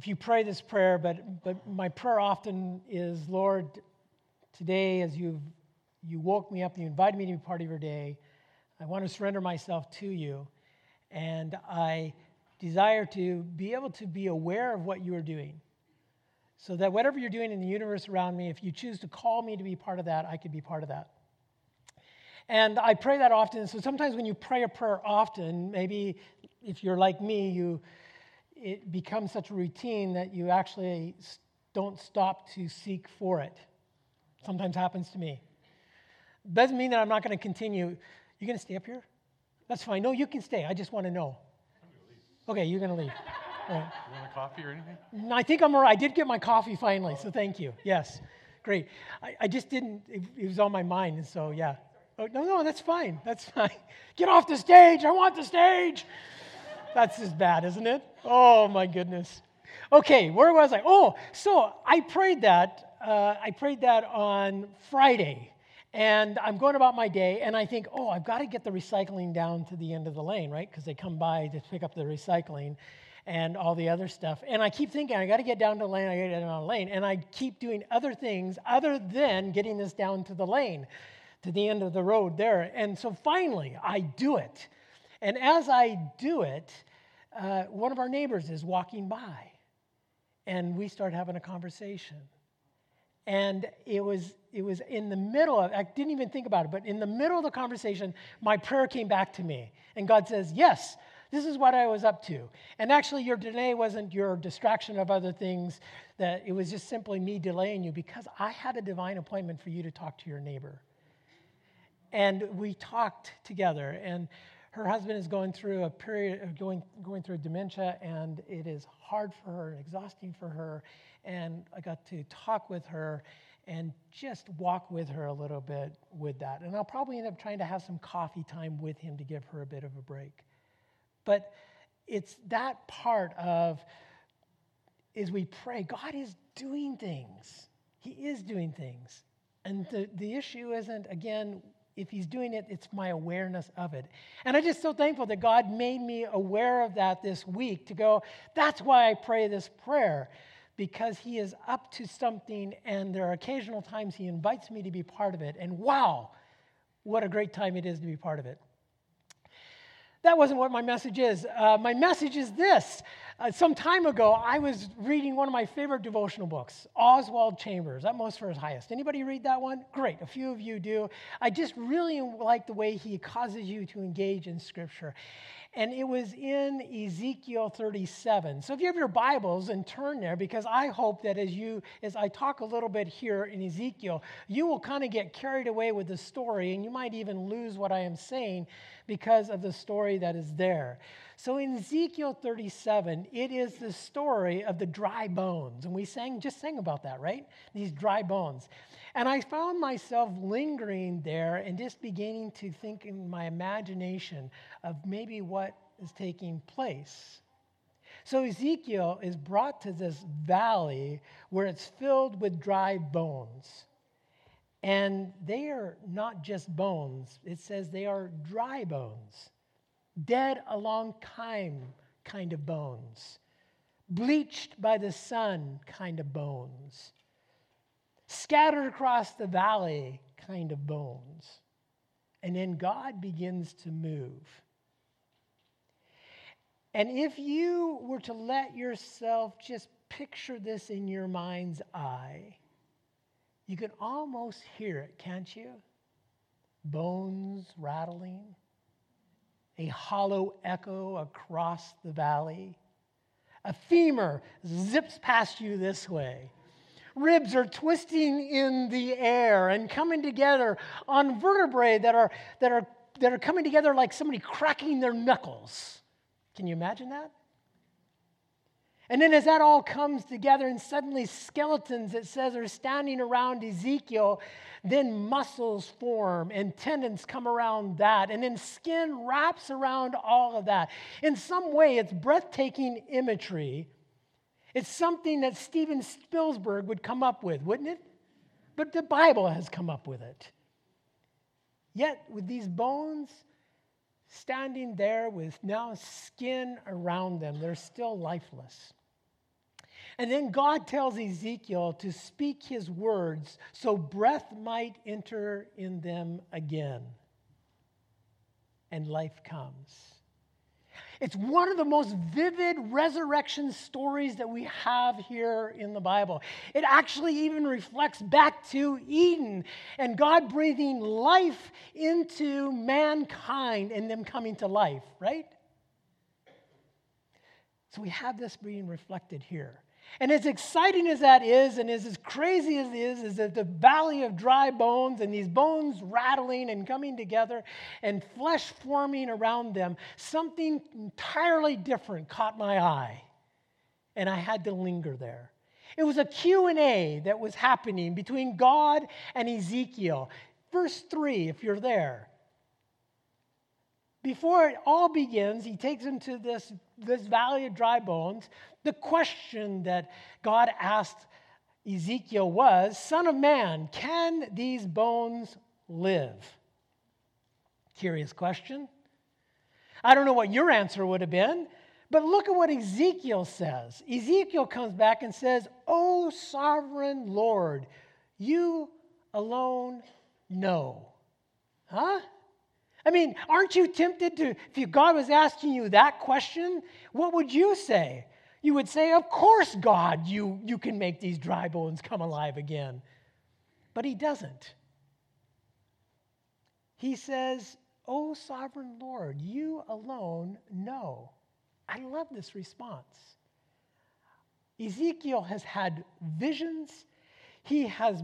if you pray this prayer, but my prayer often is, Lord, today as you woke me up and you invited me to be part of your day, I want to surrender myself to you, and I desire to be able to be aware of what you are doing, so that whatever you're doing in the universe around me, if you choose to call me to be part of that, I could be part of that. And I pray that often. So sometimes when you pray a prayer often, maybe if you're like me, it becomes such a routine that you actually don't stop to seek for it. Sometimes happens to me. Doesn't mean that I'm not going to continue. You going to stay up here? That's fine. No, you can stay. I just want to know. Okay, you're going to leave. All right. You want a coffee or anything? No, I think I'm all right. I did get my coffee finally, so thank you. Yes, great. I just didn't, it was on my mind, and so yeah. Oh, no, that's fine. That's fine. Get off the stage. I want the stage. That's as bad, isn't it? Oh, my goodness. Okay, where was I? Oh, so I prayed that. I prayed that on Friday, and I'm going about my day, and I think, I've got to get the recycling down to the end of the lane, right? Because they come by to pick up the recycling and all the other stuff. And I keep thinking, I got to get down to the lane, I got to get down to the lane. And I keep doing other things other than getting this down to the lane, to the end of the road there. And so finally, I do it. And as I do it, one of our neighbors is walking by, and we start having a conversation. And it was in the middle of, I didn't even think about it, but in the middle of the conversation, my prayer came back to me. And God says, yes, this is what I was up to. And actually, your delay wasn't your distraction of other things, that it was just simply me delaying you because I had a divine appointment for you to talk to your neighbor. And we talked together, and her husband is going through a period of going through dementia, and it is hard for her and exhausting for her. And I got to talk with her and just walk with her a little bit with that. And I'll probably end up trying to have some coffee time with him to give her a bit of a break. But it's that part of, as we pray, God is doing things. He is doing things. And the issue isn't, again, if he's doing it, it's my awareness of it. And I'm just so thankful that God made me aware of that this week to go, that's why I pray this prayer, because he is up to something, and there are occasional times he invites me to be part of it. And wow, what a great time it is to be part of it. That wasn't what my message is. My message is this. Some time ago, I was reading one of my favorite devotional books, Oswald Chambers, Utmost for His Highest. Anybody read that one? Great, a few of you do. I just really like the way he causes you to engage in Scripture. And it was in Ezekiel 37. So if you have your Bibles, and turn there, because I hope that as I talk a little bit here in Ezekiel, you will kind of get carried away with the story, and you might even lose what I am saying because of the story that is there. So in Ezekiel 37, it is the story of the dry bones. And we just sang about that, right? These dry bones. And I found myself lingering there and just beginning to think in my imagination of maybe what is taking place. So Ezekiel is brought to this valley where it's filled with dry bones. And they are not just bones. It says they are dry bones. Dead a long time kind of bones. Bleached by the sun kind of bones. Scattered across the valley kind of bones. And then God begins to move. And if you were to let yourself just picture this in your mind's eye, you can almost hear it, can't you? Bones rattling. A hollow echo across the valley. A femur zips past you this way. Ribs are twisting in the air and coming together on vertebrae that are coming together like somebody cracking their knuckles. Can you imagine that? And then as that all comes together, and suddenly skeletons, it says, are standing around Ezekiel, then muscles form and tendons come around that, and then skin wraps around all of that. In some way, it's breathtaking imagery. It's something that Steven Spielberg would come up with, wouldn't it? But the Bible has come up with it. Yet, with these bones standing there with now skin around them, they're still lifeless. And then God tells Ezekiel to speak his words so breath might enter in them again. And life comes. It's one of the most vivid resurrection stories that we have here in the Bible. It actually even reflects back to Eden and God breathing life into mankind and them coming to life, right? So we have this being reflected here. And as exciting as that is, and as crazy as it is that the valley of dry bones and these bones rattling and coming together and flesh forming around them, something entirely different caught my eye. And I had to linger there. It was a Q&A that was happening between God and Ezekiel. Verse 3, if you're there. Before it all begins, he takes him to this valley of dry bones. The question that God asked Ezekiel was, Son of man, can these bones live? Curious question. I don't know what your answer would have been, but look at what Ezekiel says. Ezekiel comes back and says, O sovereign Lord, you alone know. Huh? I mean, aren't you tempted to, if God was asking you that question, what would you say? You would say, of course, God, you can make these dry bones come alive again. But he doesn't. He says, O sovereign Lord, you alone know. I love this response. Ezekiel has had visions. He has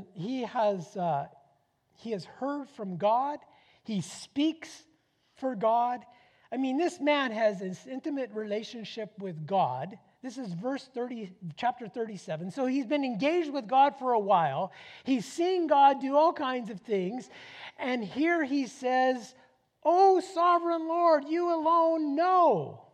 heard from God. He speaks for God. I mean, this man has this intimate relationship with God. This is chapter 37. So he's been engaged with God for a while. He's seen God do all kinds of things. And here he says, O sovereign Lord, you alone know.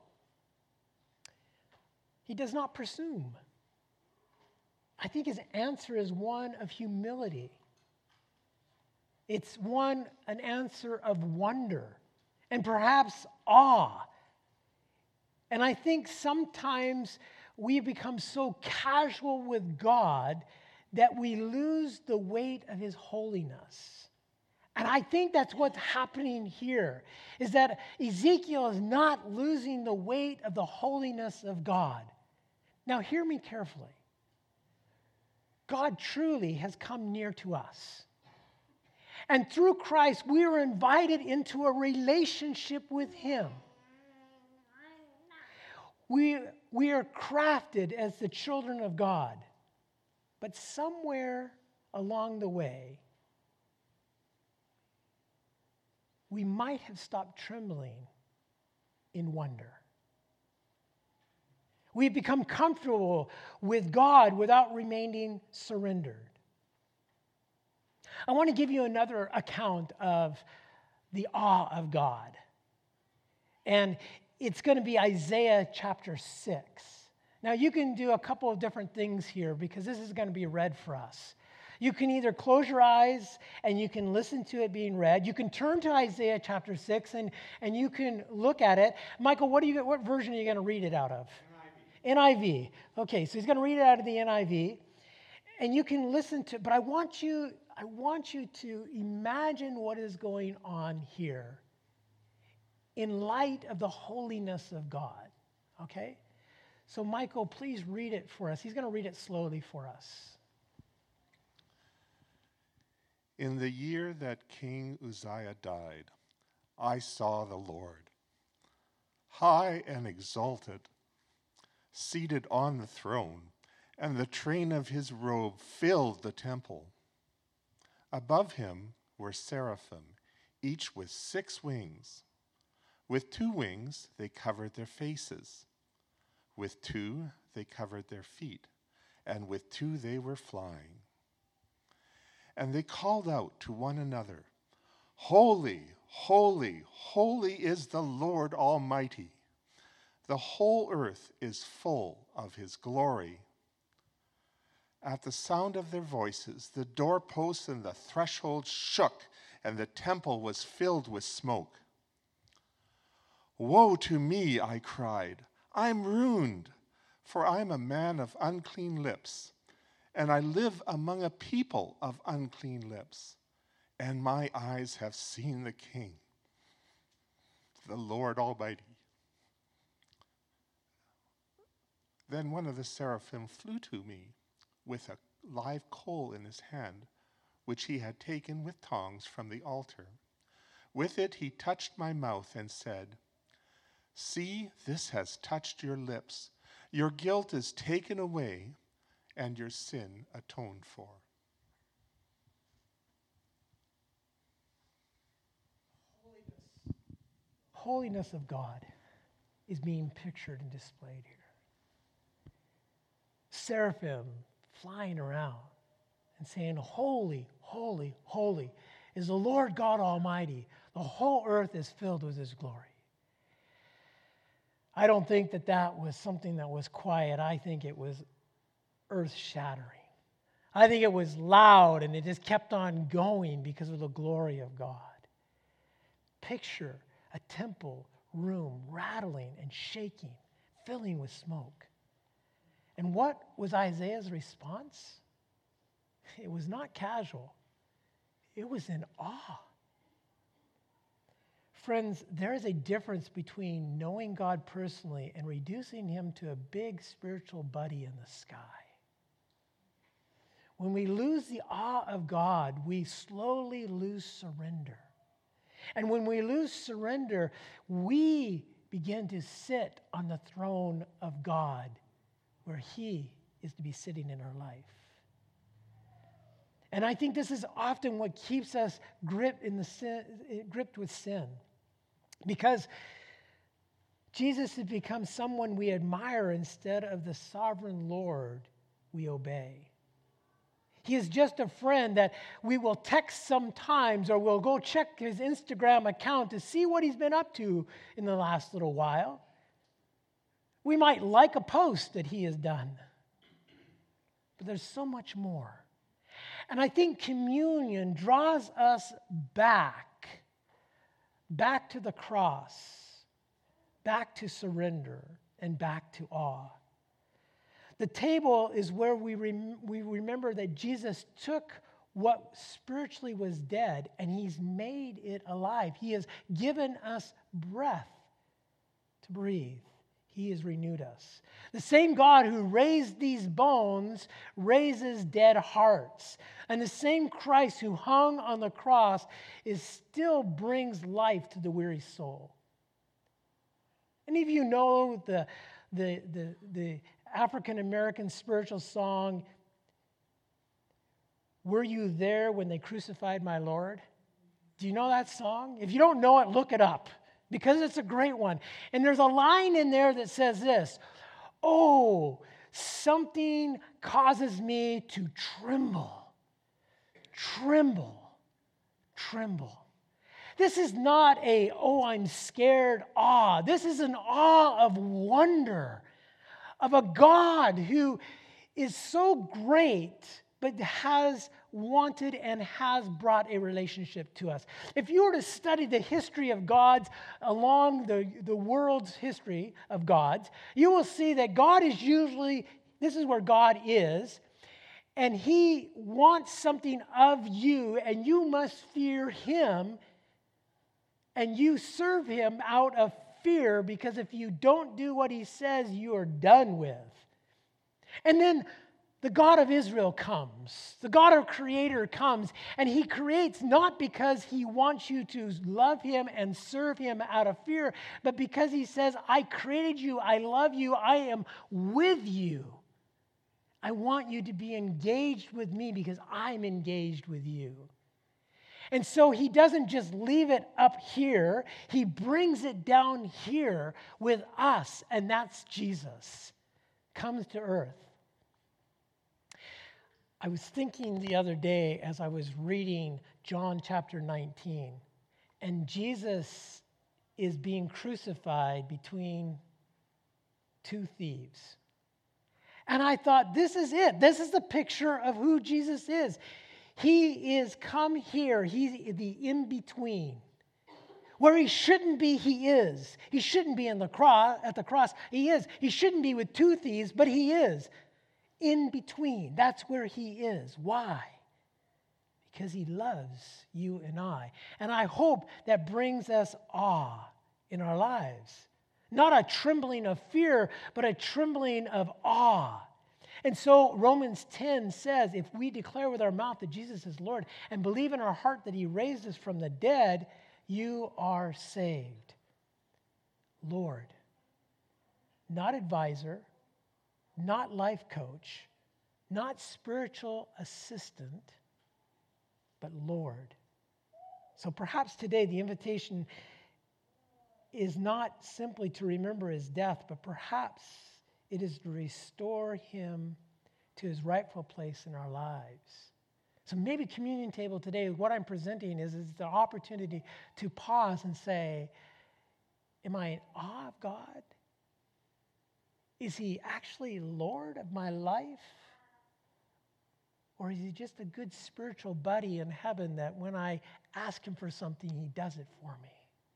He does not presume. I think his answer is one of humility. It's an answer of wonder and perhaps awe. And I think sometimes we become so casual with God that we lose the weight of his holiness. And I think that's what's happening here, is that Ezekiel is not losing the weight of the holiness of God. Now, hear me carefully. God truly has come near to us. And through Christ, we are invited into a relationship with him. We are crafted as the children of God. But somewhere along the way, we might have stopped trembling in wonder. We've become comfortable with God without remaining surrendered. I want to give you another account of the awe of God. And it's going to be Isaiah chapter 6. Now, you can do a couple of different things here because this is going to be read for us. You can either close your eyes and you can listen to it being read. You can turn to Isaiah chapter 6 and you can look at it. Michael, what version are you going to read it out of? NIV. Okay, so he's going to read it out of the NIV. And you can listen to, but I want you to imagine what is going on here in light of the holiness of God. Okay? So Michael, please read it for us. He's going to read it slowly for us. In the year that King Uzziah died, I saw the Lord, high and exalted, seated on the throne, and the train of his robe filled the temple. Above him were seraphim, each with 6 wings. With 2 wings they covered their faces. With 2 they covered their feet, and with 2 they were flying. And they called out to one another, Holy, holy, holy is the Lord Almighty. The whole earth is full of his glory. At the sound of their voices, the doorposts and the threshold shook, and the temple was filled with smoke. Woe to me, I cried. I'm ruined, For I am a man of unclean lips, and I live among a people of unclean lips, and my eyes have seen the King, the Lord Almighty. Then one of the seraphim flew to me with a live coal in his hand, which he had taken with tongs from the altar. With it he touched my mouth and said, "See, this has touched your lips. Your guilt is taken away and your sin atoned for." Holiness of God is being pictured and displayed here. Seraphim flying around and saying, "Holy, holy, holy is the Lord God Almighty. The whole earth is filled with his glory." I don't think that was something that was quiet. I think it was earth-shattering. I think it was loud, and it just kept on going because of the glory of God. Picture a temple room rattling and shaking, filling with smoke. And what was Isaiah's response? It was not casual. It was in awe. Friends, there is a difference between knowing God personally and reducing him to a big spiritual buddy in the sky. When we lose the awe of God, we slowly lose surrender. And when we lose surrender, we begin to sit on the throne of God, where he is to be sitting in our life. And I think this is often what keeps us gripped with sin. Because Jesus has become someone we admire instead of the sovereign Lord we obey. He is just a friend that we will text sometimes, or we'll go check his Instagram account to see what he's been up to in the last little while. We might like a post that he has done, but there's so much more. And I think communion draws us back to the cross, back to surrender, and back to awe. The table is where we remember that Jesus took what spiritually was dead and he's made it alive. He has given us breath to breathe. He has renewed us. The same God who raised these bones raises dead hearts. And the same Christ who hung on the cross still brings life to the weary soul. Any of you know the African-American spiritual song, "Were You There When They Crucified My Lord"? Do you know that song? If you don't know it, look it up, because it's a great one. And there's a line in there that says this, "Oh, something causes me to tremble, tremble, tremble." This is not a, "oh, I'm scared" awe. This is an awe of wonder, of a God who is so great, but has wanted and has brought a relationship to us. If you were to study the history of gods along the world's history of gods, you will see that God is usually, this is where God is, and he wants something of you, and you must fear him, and you serve him out of fear, because if you don't do what he says, you are done with. And then the God of Israel comes. The God of Creator comes, and he creates not because he wants you to love him and serve him out of fear, but because he says, "I created you, I love you, I am with you. I want you to be engaged with me because I'm engaged with you." And so he doesn't just leave it up here, he brings it down here with us, and that's Jesus. Comes to earth. I was thinking the other day as I was reading John chapter 19, and Jesus is being crucified between two thieves. And I thought, this is it. This is the picture of who Jesus is. He is come here. He's the in-between. Where he shouldn't be, he is. He shouldn't be at the cross, he is. He shouldn't be with two thieves, but he is. In between, that's where he is. Why? Because he loves you and I. And I hope that brings us awe in our lives. Not a trembling of fear, but a trembling of awe. And so Romans 10 says, if we declare with our mouth that Jesus is Lord and believe in our heart that he raised us from the dead, you are saved. Lord. Not advisor, not life coach, not spiritual assistant, but Lord. So perhaps today the invitation is not simply to remember his death, but perhaps it is to restore him to his rightful place in our lives. So maybe communion table today, what I'm presenting is the opportunity to pause and say, am I in awe of God? Is he actually Lord of my life? Or is he just a good spiritual buddy in heaven that when I ask him for something, he does it for me?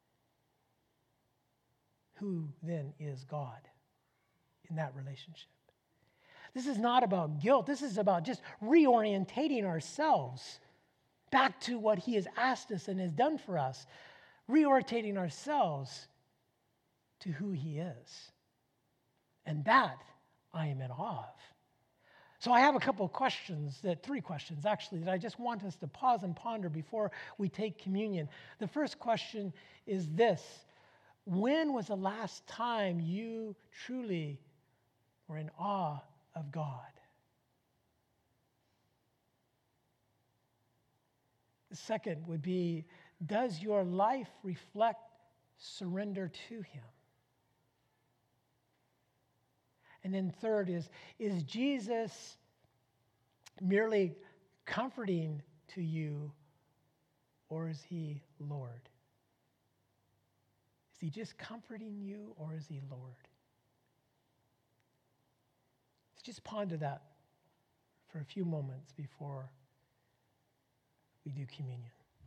Who then is God in that relationship? This is not about guilt. This is about just reorientating ourselves back to what he has asked us and has done for us. Reorientating ourselves to who he is. And that I am in awe of. So I have a couple of questions, three questions actually, that I just want us to pause and ponder before we take communion. The first question is this: when was the last time you truly were in awe of God? The second would be, does your life reflect surrender to him? And then third is Jesus merely comforting to you, or is he Lord? Is he just comforting you, or is he Lord? Let's just ponder that for a few moments before we do communion.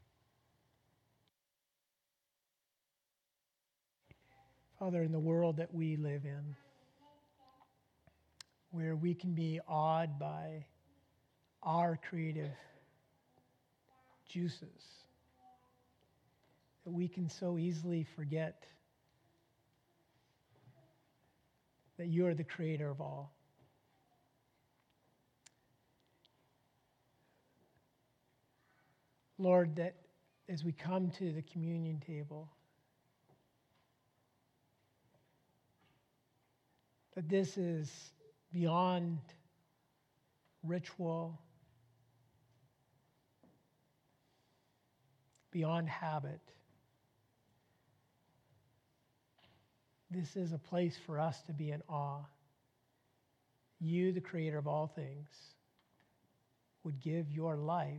Father, in the world that we live in, where we can be awed by our creative juices, that we can so easily forget that you are the creator of all. Lord, that as we come to the communion table, that this is beyond ritual, beyond habit. This is a place for us to be in awe. You, the creator of all things, would give your life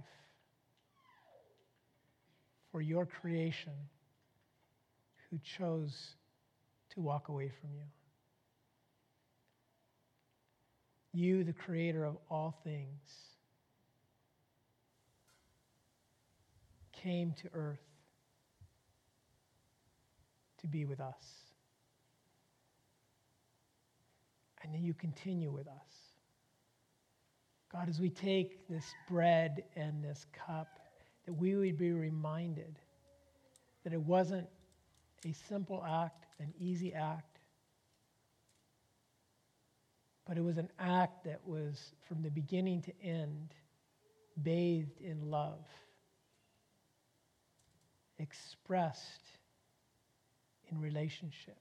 for your creation who chose to walk away from you. You, the creator of all things, came to earth to be with us. And then you continue with us. God, as we take this bread and this cup, that we would be reminded that it wasn't a simple act, an easy act, but it was an act that was, from the beginning to end, bathed in love, expressed in relationship,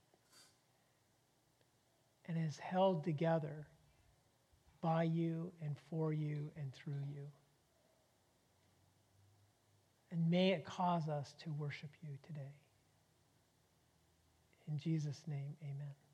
and is held together by you and for you and through you. And may it cause us to worship you today. In Jesus' name, amen.